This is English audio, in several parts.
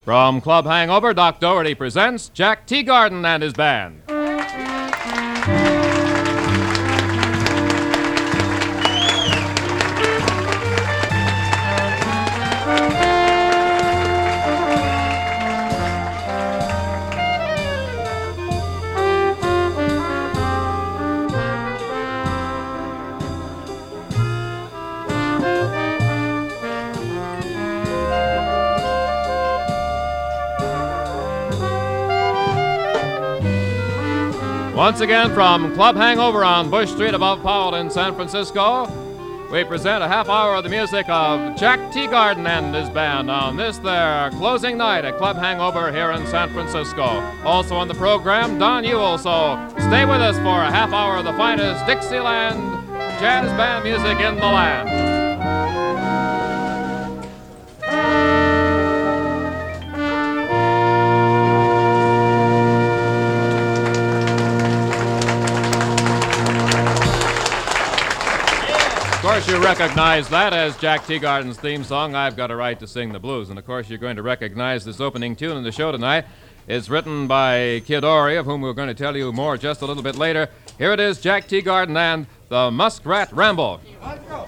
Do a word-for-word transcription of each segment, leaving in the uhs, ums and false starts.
From Club Hangover, Doc Doherty presents Jack Teagarden and his band. Once again, from Club Hangover on Bush Street above Powell in San Francisco, we present a half hour of the music of Jack Teagarden and his band on this their closing night at Club Hangover here in San Francisco. Also on the program, Don Ewell, so stay with us for a half hour of the finest Dixieland jazz band music in the land. Of course, you recognize that as Jack Teagarden's theme song, I've Got a Right to Sing the Blues. And, of course, you're going to recognize this opening tune in the show tonight. It's written by Kid Ory, of whom we're going to tell you more just a little bit later. Here it is, Jack Teagarden and the Muskrat Ramble. Let's go.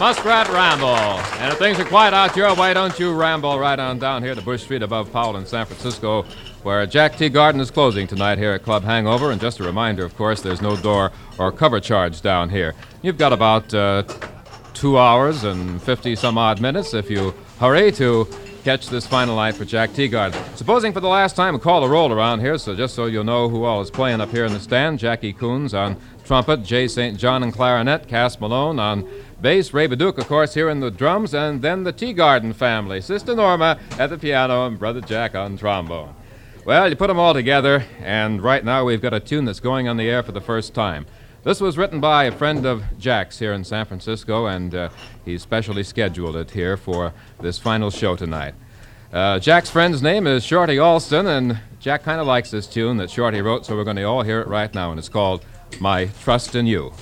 Muskrat Ramble. And if things are quiet out your way, don't you ramble right on down here to Bush Street above Powell in San Francisco, where Jack Teagarden is closing tonight here at Club Hangover. And just a reminder, of course, there's no door or cover charge down here. You've got about uh, two hours and fifty-some-odd minutes if you hurry to catch this final night for Jack Teagarden. Supposing for the last time, call a roll around here, so just so you'll know who all is playing up here in the stand. Jackie Coons on trumpet, Jay Saint John on clarinet, Cass Malone on bass, Ray Baduke, of course, here in the drums, and then the Teagarden family, Sister Norma at the piano and Brother Jack on trombone. Well, you put them all together, and right now we've got a tune that's going on the air for the first time. This was written by a friend of Jack's here in San Francisco, and uh, he specially scheduled it here for this final show tonight. Uh, Jack's friend's name is Shorty Alston, and Jack kind of likes this tune that Shorty wrote, so we're going to all hear it right now, and it's called My Trust in You.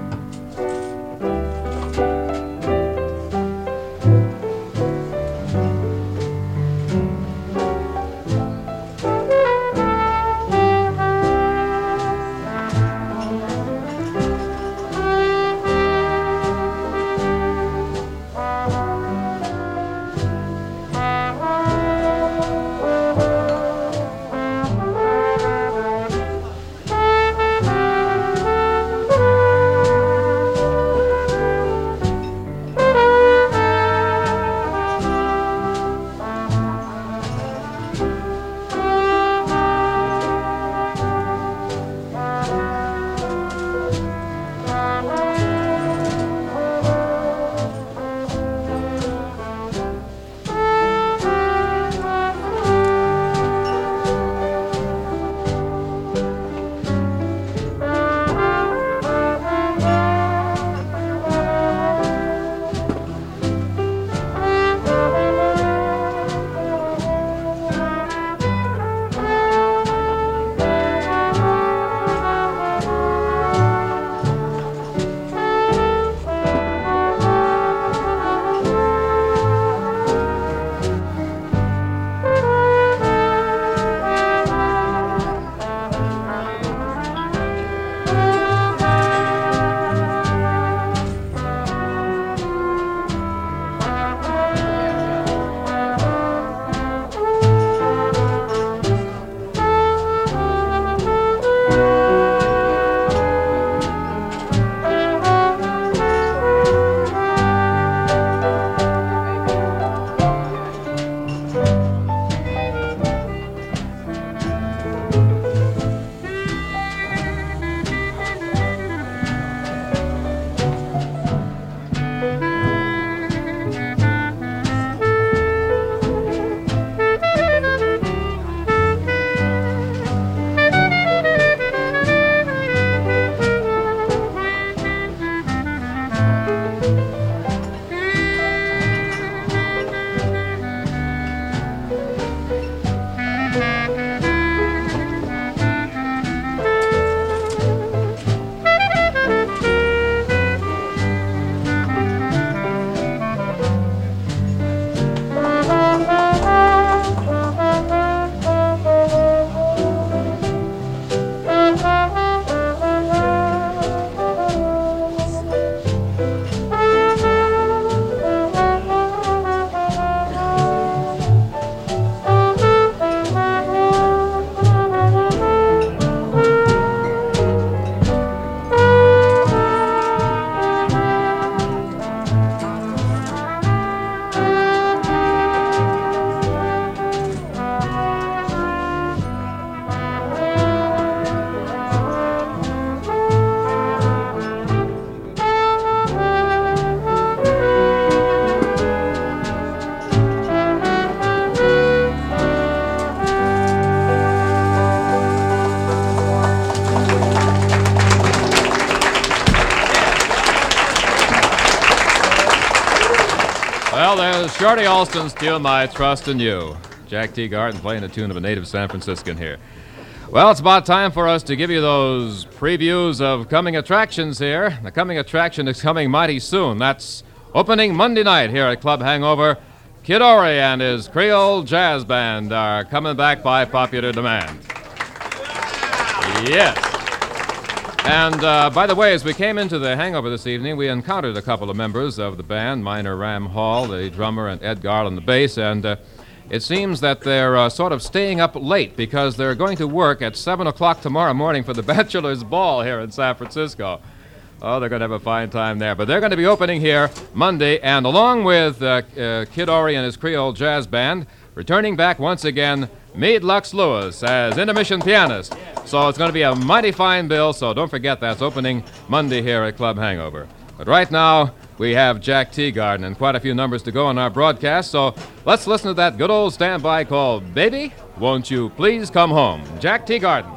Well, there's Shorty Alston's tune, My Trust in You. Jack Teagarden playing the tune of a native San Franciscan here. Well, it's about time for us to give you those previews of coming attractions here. The coming attraction is coming mighty soon. That's opening Monday night here at Club Hangover. Kid Ory and his Creole Jazz Band are coming back by popular demand. Yes. And uh, by the way, as we came into the hangover this evening, we encountered a couple of members of the band, Minor Ram Hall, the drummer, and Ed Garland, the bass, and uh, it seems that they're uh, sort of staying up late because they're going to work at seven o'clock tomorrow morning for the Bachelor's Ball here in San Francisco. Oh, they're going to have a fine time there. But they're going to be opening here Monday, and along with uh, uh, Kid Ory and his Creole Jazz Band, returning back once again, Meade Lux Lewis as intermission pianist. So it's going to be a mighty fine bill, so don't forget that's opening Monday here at Club Hangover. But right now, we have Jack Teagarden and quite a few numbers to go on our broadcast, so let's listen to that good old standby called Baby, Won't You Please Come Home? Jack Teagarden.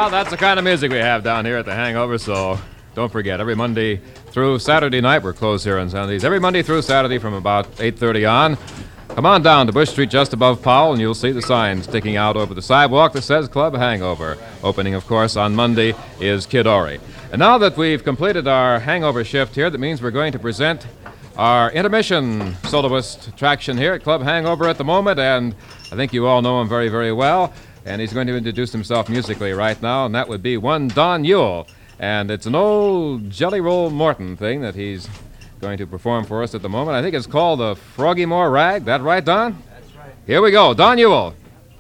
Well, that's the kind of music we have down here at the Hangover, so don't forget, every Monday through Saturday night, we're closed here on Sundays. Every Monday through Saturday from about eight thirty on, come on down to Bush Street just above Powell, and you'll see the sign sticking out over the sidewalk that says Club Hangover. Opening, of course, on Monday is Kid Ory. And now that we've completed our hangover shift here, that means we're going to present our intermission soloist attraction here at Club Hangover at the moment, and I think you all know him very, very well. And he's going to introduce himself musically right now, and that would be one Don Ewell. And it's an old Jelly Roll Morton thing that he's going to perform for us at the moment. I think it's called the Froggy-Moore Rag. That right, Don? That's right. Here we go. Don Ewell.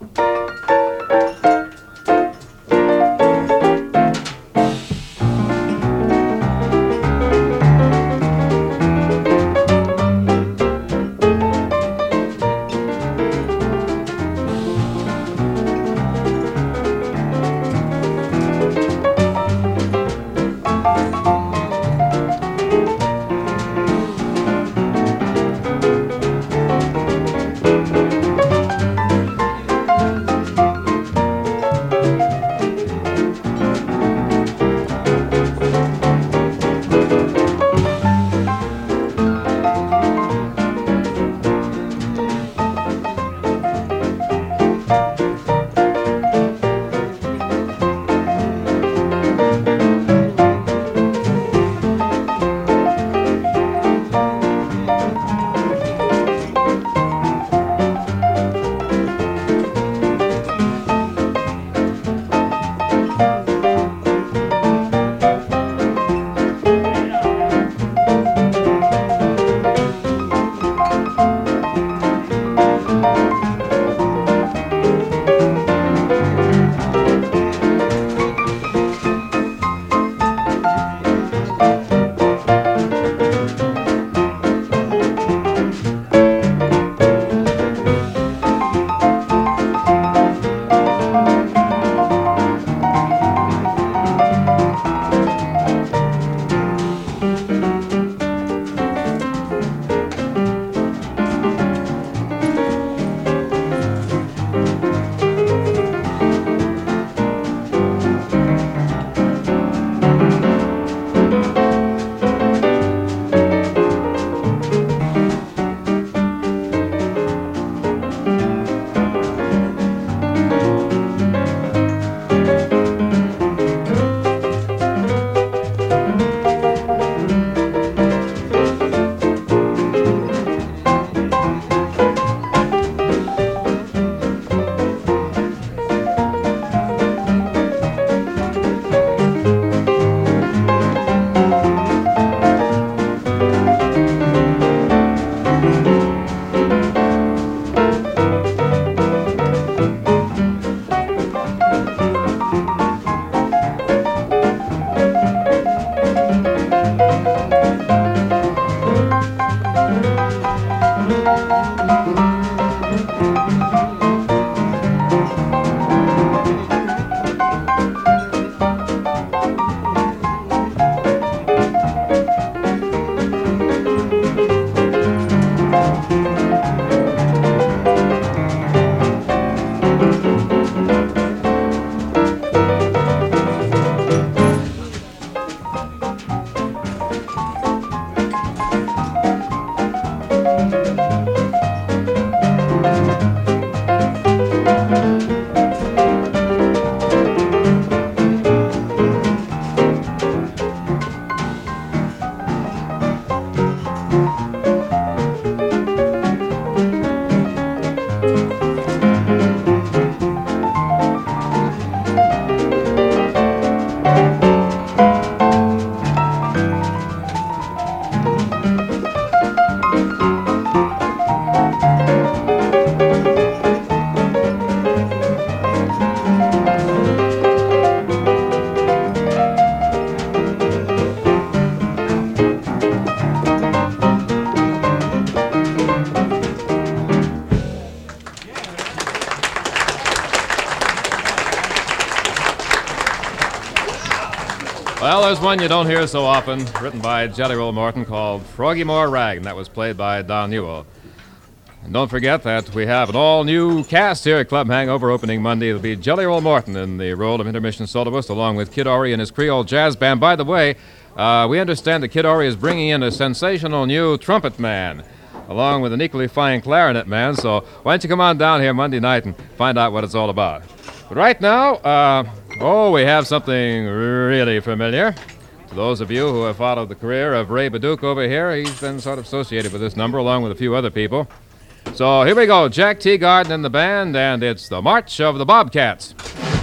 Well, there's one you don't hear so often, written by Jelly Roll Morton, called Froggy-Moore Rag, and that was played by Don Ewell. And don't forget that we have an all-new cast here at Club Hangover opening Monday. It'll be Jelly Roll Morton in the role of intermission soloist, along with Kid Ory and his Creole Jazz Band. By the way, uh, we understand that Kid Ory is bringing in a sensational new trumpet man, along with an equally fine clarinet man. So why don't you come on down here Monday night and find out what it's all about. But right now, uh, oh, we have something really familiar. To those of you who have followed the career of Ray Baduke over here, he's been sort of associated with this number, along with a few other people. So here we go, Jack Teagarden and the band, and it's the March of the Bobcats.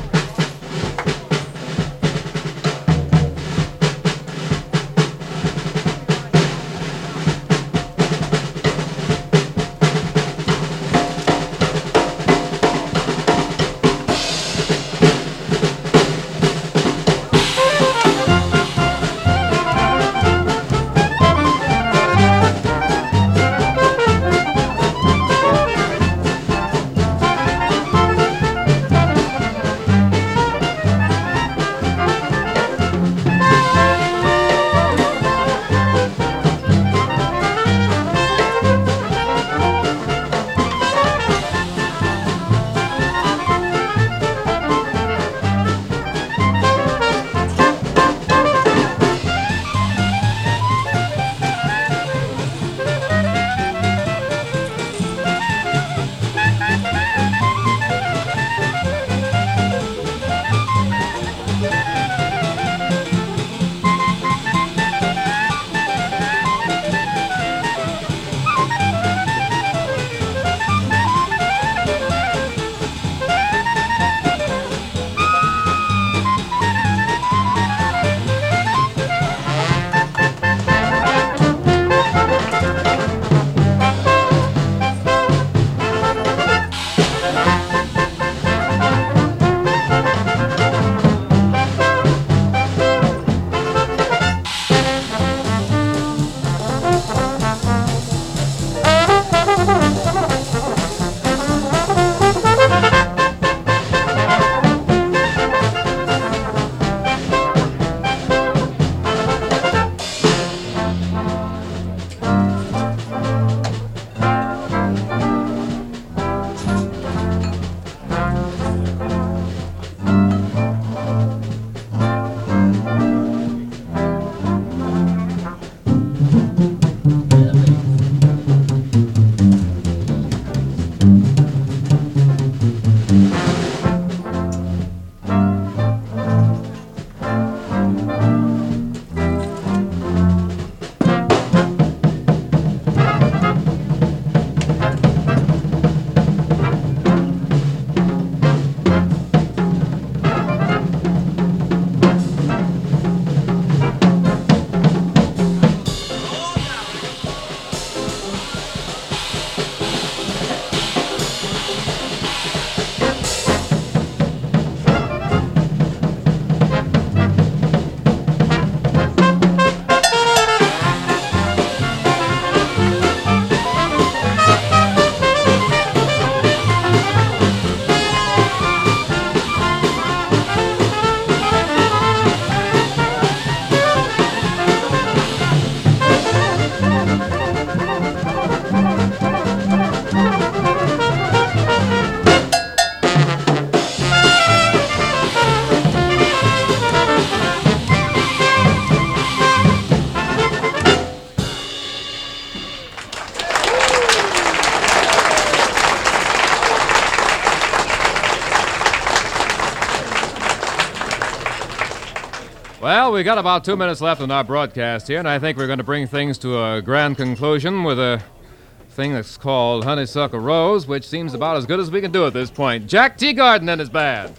Well, we got about two minutes left in our broadcast here, and I think we're going to bring things to a grand conclusion with a thing that's called Honeysuckle Rose, which seems about as good as we can do at this point. Jack Teagarden and his band.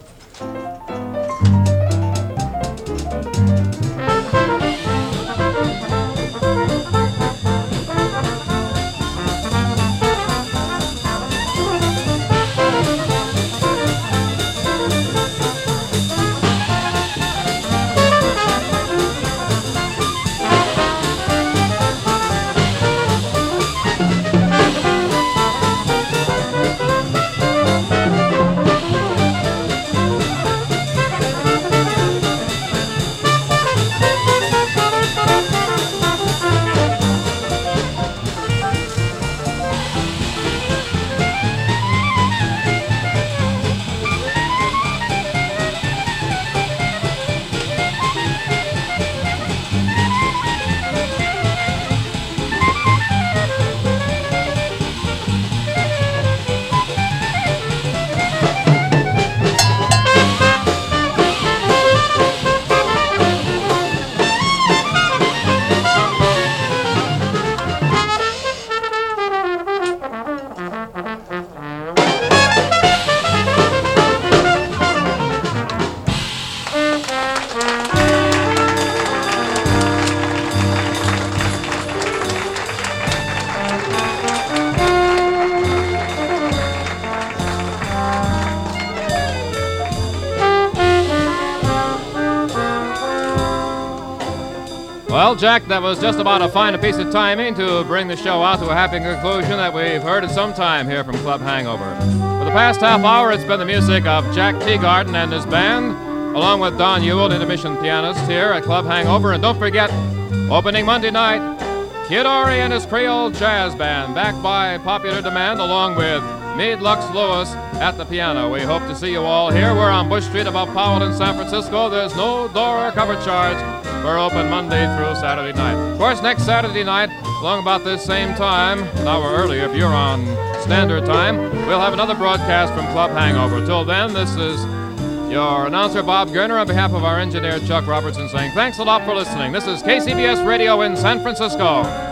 Well, Jack, that was just about a fine piece of timing to bring the show out to a happy conclusion that we've heard in some time here from Club Hangover. For the past half hour, it's been the music of Jack Teagarden and his band, along with Don Ewell, intermission pianist here at Club Hangover. And don't forget, opening Monday night, Kid Ory and his Creole Jazz Band, backed by popular demand, along with Meade Lux Lewis at the piano. We hope to see you all here. We're on Bush Street above Powell in San Francisco. There's no door or cover charge. We're open Monday through Saturday night. Of course, next Saturday night, along about this same time, an hour early if you're on Standard Time, we'll have another broadcast from Club Hangover. Till then, this is your announcer, Bob Gerner, on behalf of our engineer, Chuck Robertson, saying thanks a lot for listening. This is K C B S Radio in San Francisco.